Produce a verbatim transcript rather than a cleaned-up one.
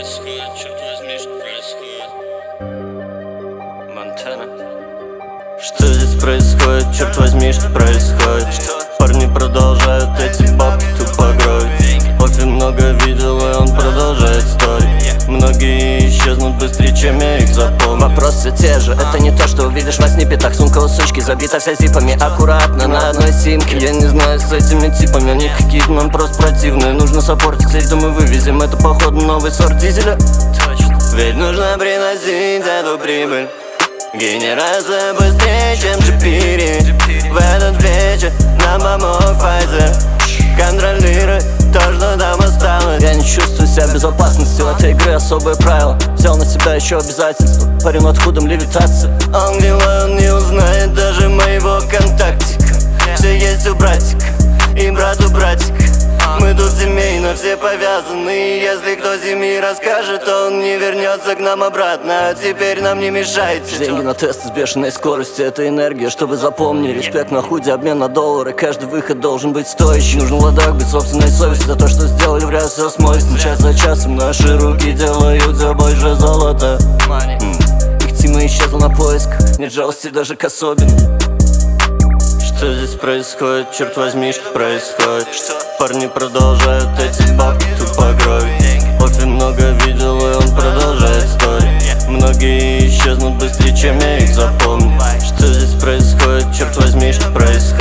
происходит, черт возьми, что происходит? Монтана. Что здесь происходит, черт возьми, что происходит? Парни продолжают эти бабки тупо гробить. Пофиг много видел, и он продолжает стоить. Многие исчезнут быстрее, чем я их запомню. Вопросы те же, это не то, что увидишь во сниппетах. Сумка у сучки забита вся зипами, аккуратно на одной симке. Я не знаю с этими типами, они какие-то нам просто противные. Нужно саппортить, если мы вывезем, это походу новый сорт дизеля. Ведь нужно приносить эту прибыль. Генерация быстрее, чем джипири. В этот вечер нам помог Pfizer. Контролируй то, что там осталось. Я не чувствую себя в безопасности, в этой игре особые правила. Взял на себя еще обязательства, парень над худом левитация. Ангела он не узнает даже моего контактика. Все есть у братика и брату братик. Мы тут семейно все повязаны, и если кто семьи расскажет, то он не вернется к нам обратно. А теперь нам не мешайте. Деньги на тесты с бешеной скоростью, это энергия, чтобы запомни. Респект на худи, обмен на доллары, каждый выход должен быть стоящий. Нужен ладак без собственной совести, за то, что сделали в раз все смоется. Час за часом наши руки делают все больше золота. Их Тима исчезла на поисках, нет жалости даже к особенным. Что здесь происходит, черт возьми, что происходит? Парни продолжают эти бабки тупо гробить. Пофиг много видел, и он продолжает стоить. Многие исчезнут быстрее, чем я их запомню. Что здесь происходит, черт возьми, что происходит?